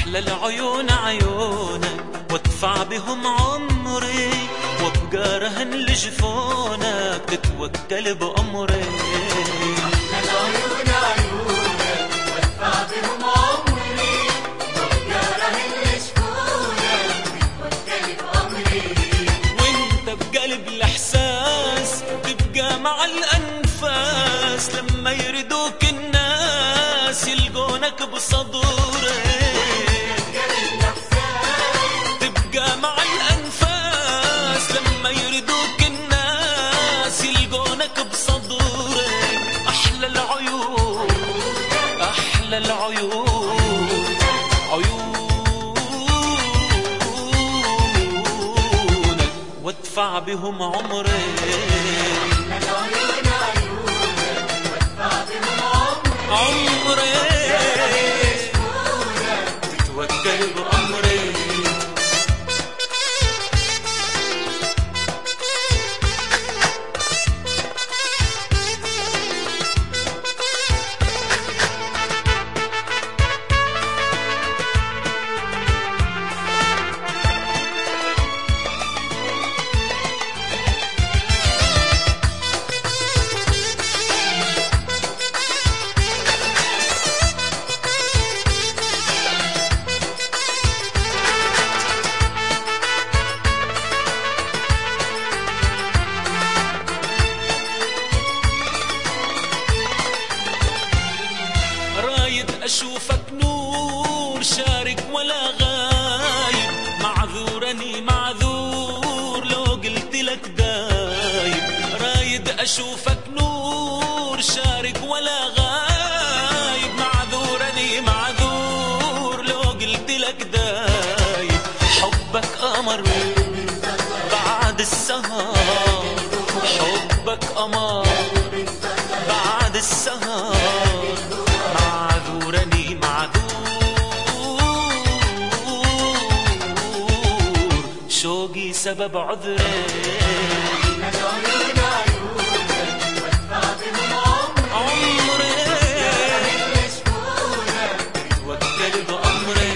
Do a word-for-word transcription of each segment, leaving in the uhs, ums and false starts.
أحلى العيون عيونك وادفع بهم عمري، وابقى رهن لجفونك تتوكل بأمري. أحلى العيون عيونك وادفع بهم عمري، وابقى رهن لجفونك تتوكل بأمري. وانت بقلب الإحساس تبقى مع الأنفاس، لما يردوك الناس يلقونك بصدوري. تبقى مع الأنفاس لما يردوك الناس يلقونك بصدوري. أحلى العيون أحلى العيون عيونك وادفع بهم عمري. أحلى العيون عيونك وادفع بهم عمري، عمري تتوكل بأمري. أشوفك نور شارك ولا غايب، معذورني معذور لو قلت لك دايب. رايد أشوفك نور شارك ولا غايب، معذورني معذور لو قلت لك دايب. حبك قمر بعد السهر، حبك قمر بعد السهر، معذورني معذور شوقي سبب عذري. أحلى العيون عيونك وادفع بهم عمري، رهن لجفونك تتوكل بأمري.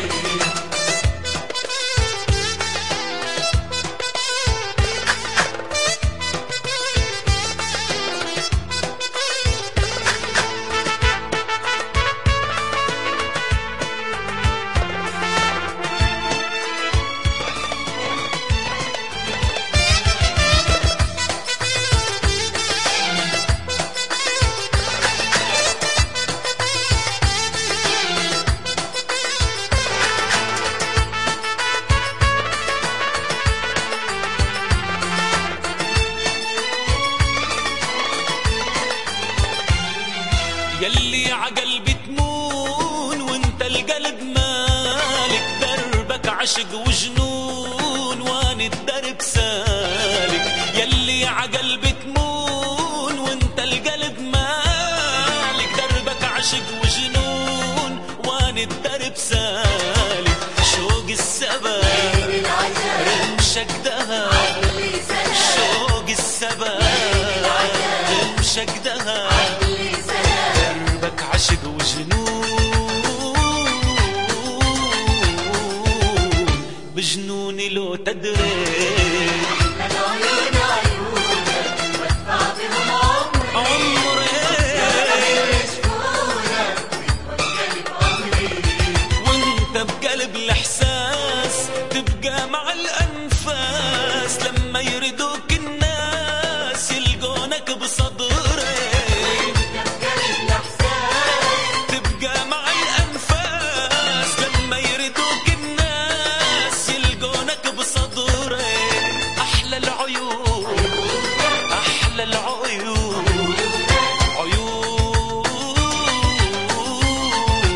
يلي عقلبي تمون وانت القلب مالك، دربك عشق وجنون واني الدرب سالك. يلي عقلبي تمون وانت القلب مالك، دربك عشق وجنون واني الدرب سالك. شوق السبب رمشك دهب، شوق السبب رمشك دهب، عشق وجنون بجنوني لو تدري. أحلى العيون عيونك وادفع بهم عمري، رهن لجفونك تتوكل بأمري. وانت بقلب الإحساس تبقى مع الأنفاس، لما يردوك الناس يلقونك بصدري.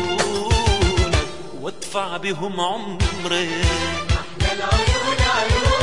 وادفع بهم عمري. أحلى العيون عيونك